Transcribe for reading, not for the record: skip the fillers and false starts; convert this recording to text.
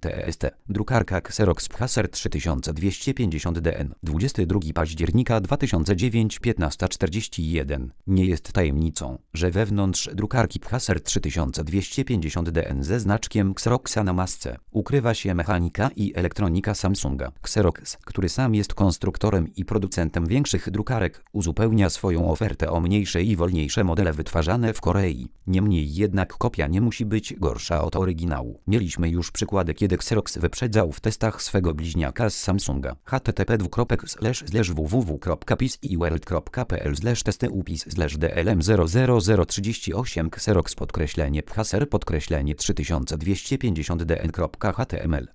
TEST. Drukarka Xerox Phaser 3250DN. 22 października 2009 15:41. Nie jest tajemnicą, że wewnątrz drukarki Phaser 3250DN ze znaczkiem Xeroxa na masce ukrywa się mechanika i elektronika Samsunga. Xerox, który sam jest konstruktorem i producentem większych drukarek, uzupełnia swoją ofertę o mniejsze i wolniejsze modele wytwarzane w Korei. Niemniej jednak kopia nie musi być gorsza od oryginału. Mieliśmy już przykłady, kiedy Xerox wyprzedzał w testach swego bliźniaka z Samsunga. http://www.pisiworld.pl/testy upis/dlm00038 Xerox _Phaser 3250dn.html